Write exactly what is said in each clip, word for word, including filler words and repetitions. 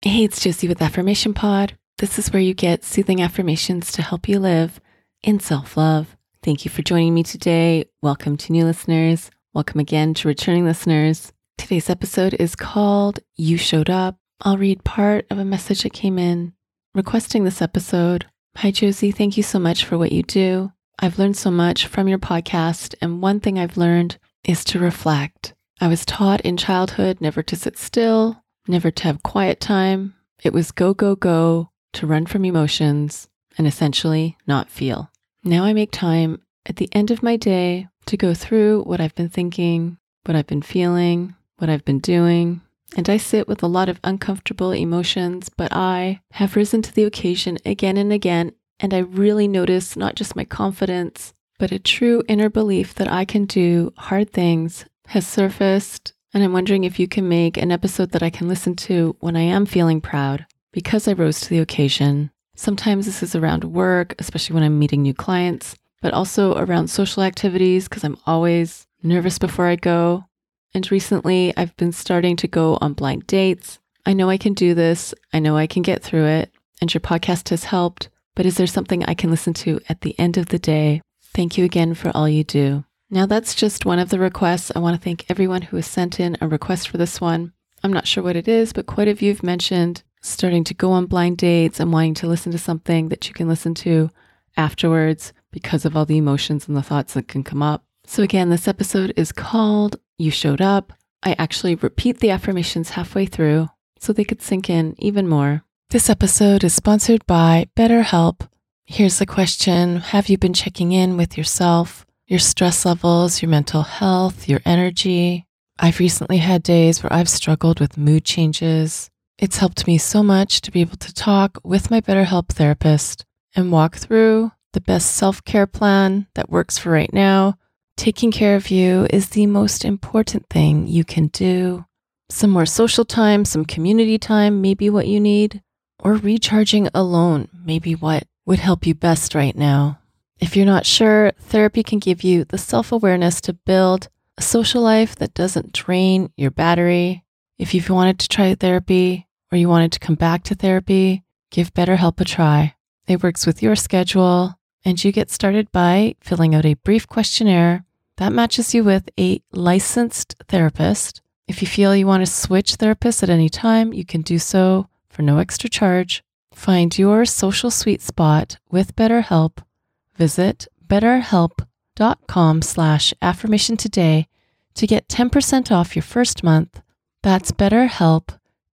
Hey, it's Josie with Affirmation Pod. This is where you get soothing affirmations to help you live in self-love. Thank you for joining me today. Welcome to new listeners. Welcome again to returning listeners. Today's episode is called You Showed Up. I'll read part of a message that came in requesting this episode. Hi, Josie. Thank you so much for what you do. I've learned so much from your podcast, and one thing I've learned is to reflect. I was taught in childhood never to sit still, never to have quiet time. It was go, go, go, to run from emotions and essentially not feel. Now I make time at the end of my day to go through what I've been thinking, what I've been feeling, what I've been doing. And I sit with a lot of uncomfortable emotions, but I have risen to the occasion again and again. And I really notice not just my confidence, but a true inner belief that I can do hard things has surfaced. And I'm wondering if you can make an episode that I can listen to when I am feeling proud because I rose to the occasion. Sometimes this is around work, especially when I'm meeting new clients, but also around social activities because I'm always nervous before I go. And recently I've been starting to go on blind dates. I know I can do this. I know I can get through it. And your podcast has helped. But is there something I can listen to at the end of the day? Thank you again for all you do. Now that's just one of the requests. I want to thank everyone who has sent in a request for this one. I'm not sure what it is, but quite a few have mentioned starting to go on blind dates and wanting to listen to something that you can listen to afterwards because of all the emotions and the thoughts that can come up. So again, this episode is called You Showed Up. I actually repeat the affirmations halfway through so they could sink in even more. This episode is sponsored by BetterHelp. Here's the question. Have you been checking in with yourself, your stress levels, your mental health, your energy? I've recently had days where I've struggled with mood changes. It's helped me so much to be able to talk with my BetterHelp therapist and walk through the best self-care plan that works for right now. Taking care of you is the most important thing you can do. Some more social time, some community time, maybe what you need, or recharging alone, maybe what would help you best right now. If you're not sure, therapy can give you the self-awareness to build a social life that doesn't drain your battery. If you've wanted to try therapy or you wanted to come back to therapy, give BetterHelp a try. It works with your schedule, and you get started by filling out a brief questionnaire that matches you with a licensed therapist. If you feel you want to switch therapists at any time, you can do so for no extra charge. Find your social sweet spot with BetterHelp. Visit betterhelp.com slash affirmation today to get ten percent off your first month. That's BetterHelp,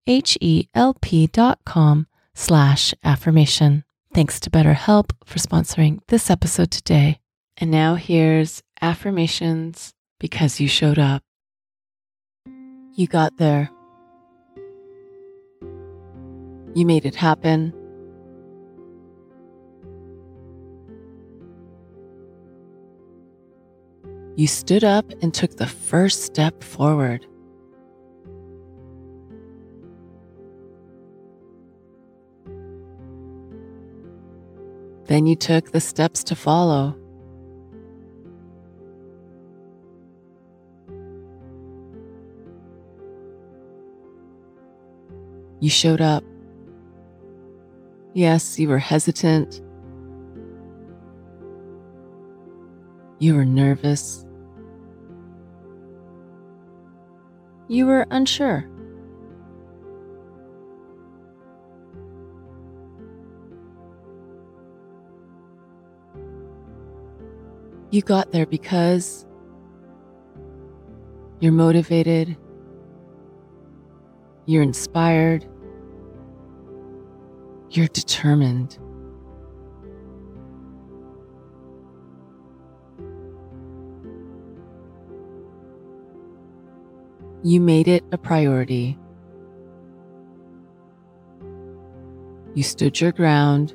H-E-L-P dot com slash affirmation. Thanks to BetterHelp for sponsoring this episode today. And now here's affirmations because you showed up. You got there. You made it happen. You stood up and took the first step forward. Then you took the steps to follow. You showed up. Yes, you were hesitant. You were nervous. You were unsure. You got there because you're motivated, you're inspired, you're determined. You made it a priority. You stood your ground.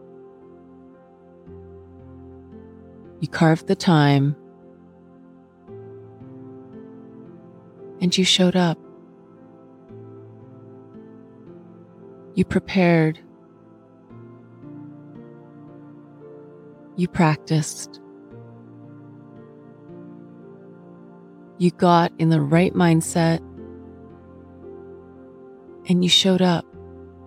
You carved the time. And you showed up. You prepared. You practiced. You got in the right mindset. And you showed up.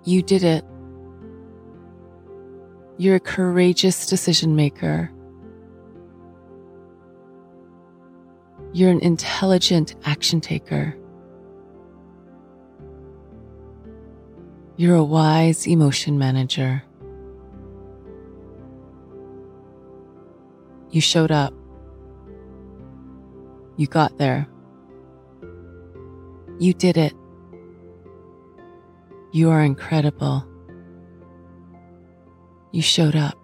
You did it. You're a courageous decision maker. You're an intelligent action taker. You're a wise emotion manager. You showed up. You got there. You did it. You are incredible. You showed up.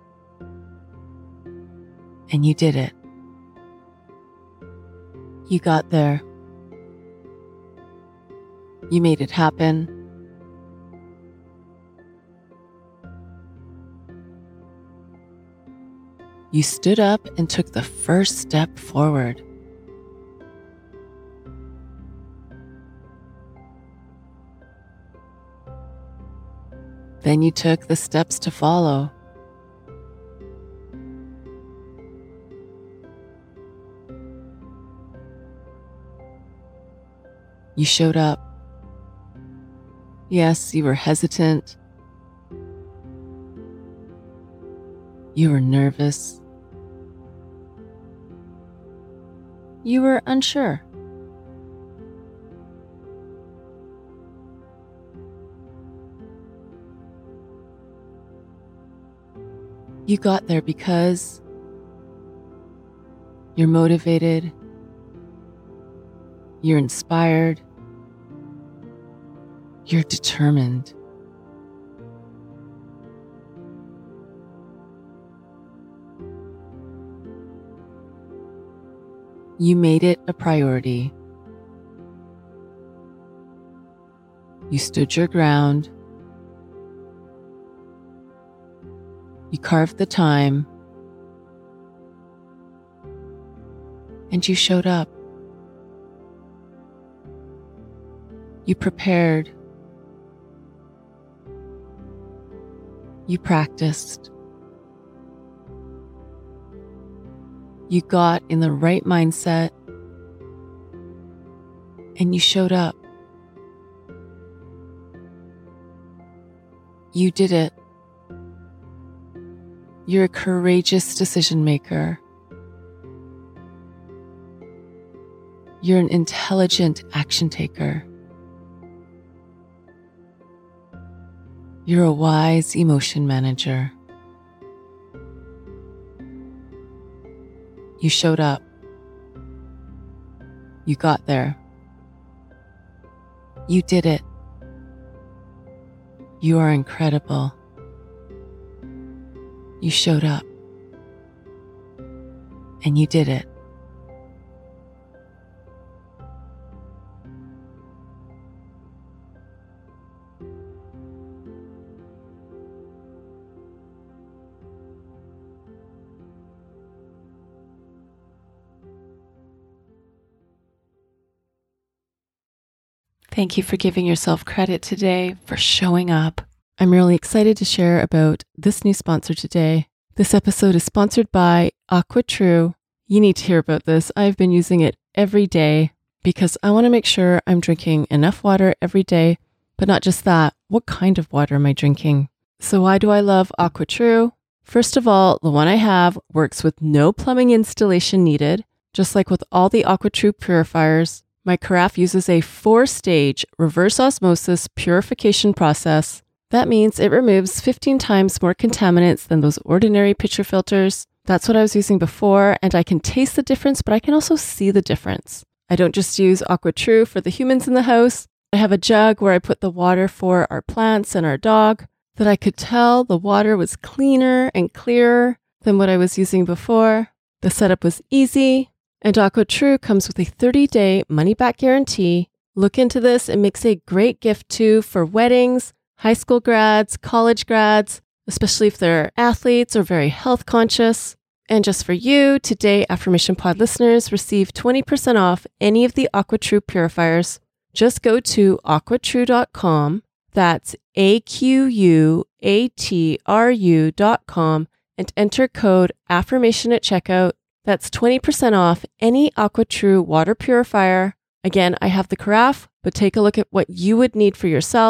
And you did it. You got there. You made it happen. You stood up and took the first step forward. Then you took the steps to follow. You showed up. Yes, you were hesitant. You were nervous. You were unsure. You got there because you're motivated, you're inspired, you're determined. You made it a priority. You stood your ground. You carved the time. And you showed up. You prepared. You practiced. You got in the right mindset. And you showed up. You did it. You're a courageous decision maker. You're an intelligent action taker. You're a wise emotion manager. You showed up. You got there. You did it. You are incredible. You showed up. And you did it. Thank you for giving yourself credit today, for showing up. I'm really excited to share about this new sponsor today. This episode is sponsored by AquaTrue. You need to hear about this. I've been using it every day because I want to make sure I'm drinking enough water every day, but not just that. What kind of water am I drinking? So why do I love AquaTrue? First of all, the one I have works with no plumbing installation needed. Just like with all the AquaTrue purifiers, my carafe uses a four-stage reverse osmosis purification process. That means it removes fifteen times more contaminants than those ordinary pitcher filters. That's what I was using before, and I can taste the difference, but I can also see the difference. I don't just use AquaTrue for the humans in the house. I have a jug where I put the water for our plants and our dog, that I could tell the water was cleaner and clearer than what I was using before. The setup was easy, and AquaTrue comes with a thirty-day money-back guarantee. Look into this. It makes a great gift too for weddings, high school grads, college grads, especially if they're athletes or very health conscious. And just for you, today Affirmation Pod listeners receive twenty percent off any of the AquaTrue purifiers. Just go to aqua true dot com. That's A Q U A T R U dot com and enter code AFFIRMATION at checkout. That's twenty percent off any AquaTrue water purifier. Again, I have the carafe, but take a look at what you would need for yourself.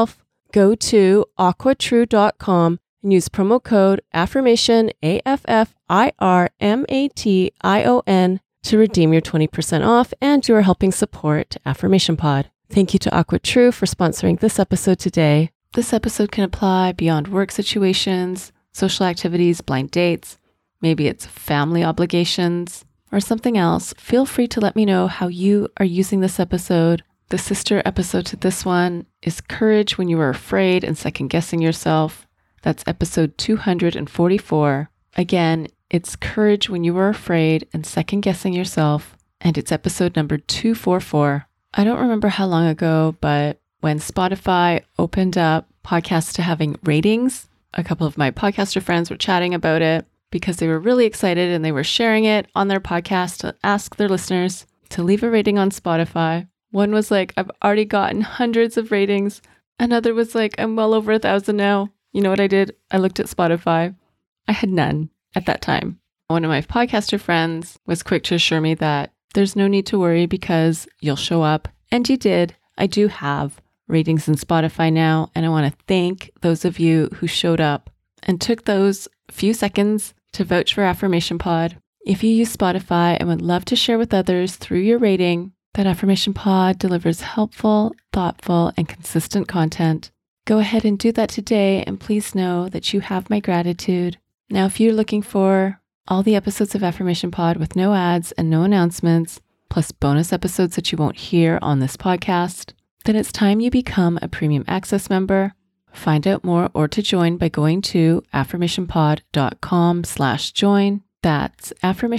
go to aqua true dot com and use promo code affirmation, A F F I R M A T I O N, to redeem your twenty percent off, and you are helping support Affirmation Pod. Thank you to AquaTrue for sponsoring this episode today. This episode can apply beyond work situations, social activities, blind dates. Maybe it's family obligations or something else. Feel free to let me know how you are using this episode. The sister episode to this one is Courage When You Are Afraid and Second Guessing Yourself. That's episode two hundred forty-four. Again, it's Courage When You Are Afraid and Second Guessing Yourself, and it's episode number two forty-four. I don't remember how long ago, but when Spotify opened up podcasts to having ratings, a couple of my podcaster friends were chatting about it because they were really excited and they were sharing it on their podcast to ask their listeners to leave a rating on Spotify. One was like, I've already gotten hundreds of ratings. Another was like, I'm well over a thousand now. You know what I did? I looked at Spotify. I had none at that time. One of my podcaster friends was quick to assure me that there's no need to worry because you'll show up. And you did. I do have ratings in Spotify now. And I want to thank those of you who showed up and took those few seconds to vouch for Affirmation Pod. If you use Spotify and would love to share with others through your rating that Affirmation Pod delivers helpful, thoughtful, and consistent content, go ahead and do that today, and please know that you have my gratitude. Now, if you're looking for all the episodes of Affirmation Pod with no ads and no announcements, plus bonus episodes that you won't hear on this podcast, then it's time you become a premium access member. Find out more or to join by going to affirmationpod.com slash join. That's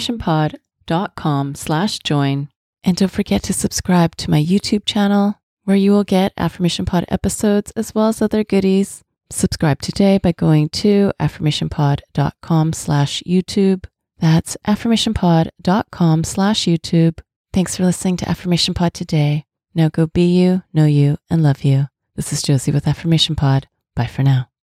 affirmationpod.com slash join. And don't forget to subscribe to my YouTube channel, where you will get Affirmation Pod episodes as well as other goodies. Subscribe today by going to affirmationpod.com slash YouTube. That's affirmationpod.com slash YouTube. Thanks for listening to Affirmation Pod today. Now go be you, know you, and love you. This is Josie with Affirmation Pod. Bye for now.